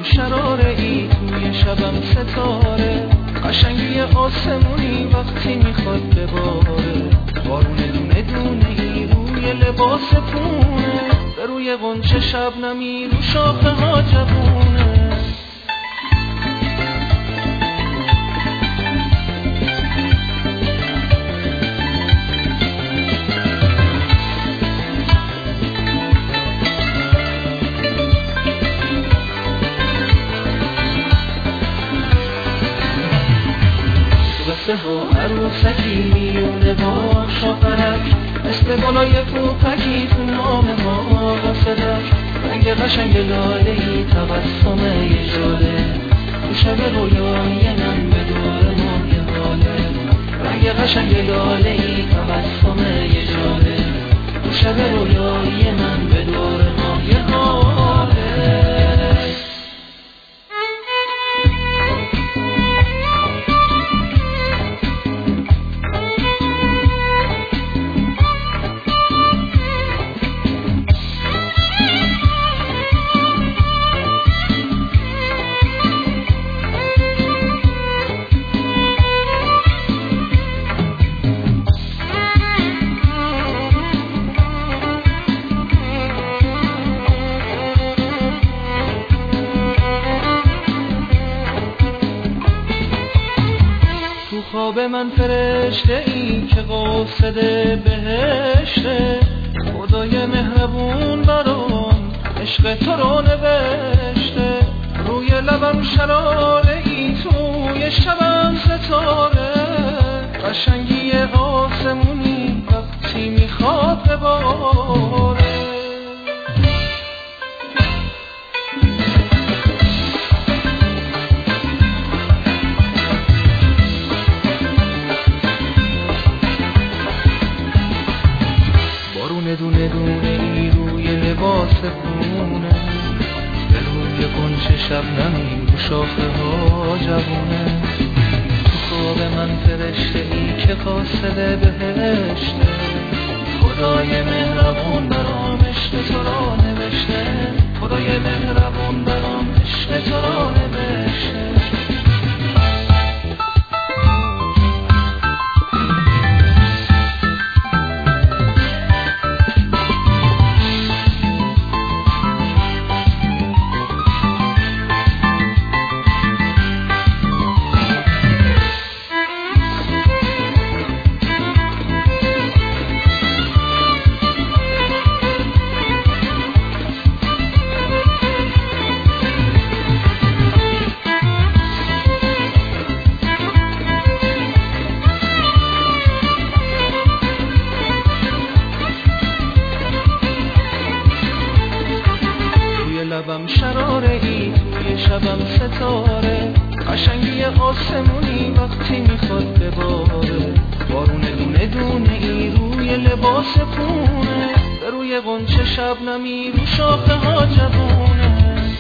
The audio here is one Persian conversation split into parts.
لبم شراره ای توی شبم ستاره، قشنگی آسمونی وقتی میخواد بباره، بارون دونه دونه ای روی لباس پونه، به روی غنچه شبنمی رو شاخه ها جوونه. ها عروسکی میونه با شاپرک، مثل گلای پوپکی تو نام ما قاصدک، رنگ قشنگ لاله‌ای تبسم یه ژاله، تو شب رویای من به دور ما یه حاله، رنگ قشنگ لاله‌ای تبسم یه ژاله، تو شب رویای من به دور ما یه حاله. خواب من فرشته ای که قاصد بهشته، خدای مهربون برام عشق تو رو نوشته، روی لبم شراره ای توی شبم ستاره، قشنگی آسمونی وقتی میخواد بباره. دونه دونه ای روی لباس پونه، به روی غنچه شبنمی رو شاخه ها جوونه، تو خواب من فرشته ای که قاصد بهشته، خدای مهربون برام عشق تو را نوشته، خدای مهربون برام عشق تو را نوشته. لبم شراره ای توی شبم ستاره، قشنگی آسمونی وقتی میخواد بباره، بارون دونه دونه ای روی لباس پونه، به روی غنچه شبنمی رو شاخه ها جوونه.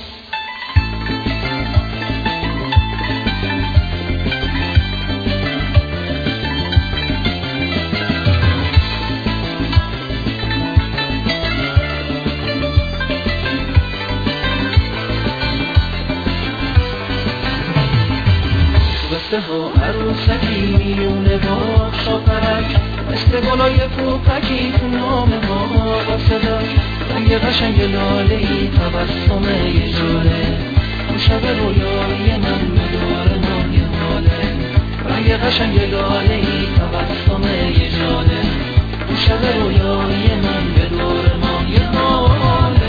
ها عروسکی میونه با شاپرک، مثل گلای پوپکی تو نام ما قاصدک، رنگ قشنگ لاله‌ای تبسم یه ژاله، تو شب رویای من به دور ما یه حاله، رنگ قشنگ لاله‌ای تبسم یه ژاله، تو شب رویای من به دور ما یه حاله.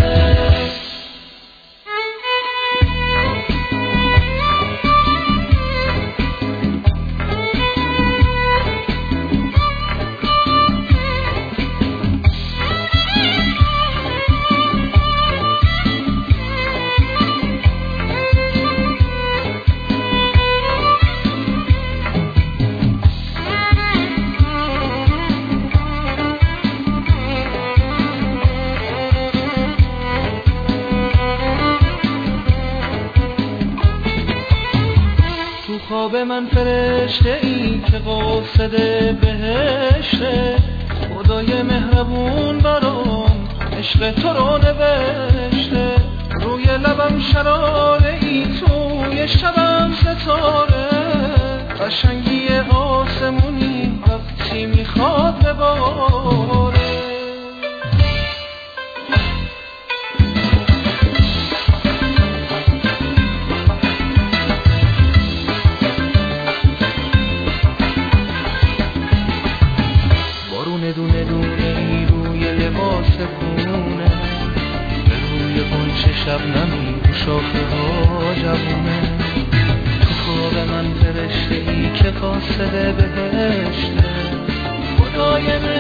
خواب من فرشته ای که قاصد بهشته، خدای مهربون برام عشق تو رو نوشته، روی لبم شراره ای توی شبم ستاره قشنگی آسمونی وقتی میخواد بباره بارون دونه دونه ای روی لباس خونه به روی غنچه شبنمی رو شاخه ها جوونه تو خواب من فرشته ای که قاصد بهشته خدای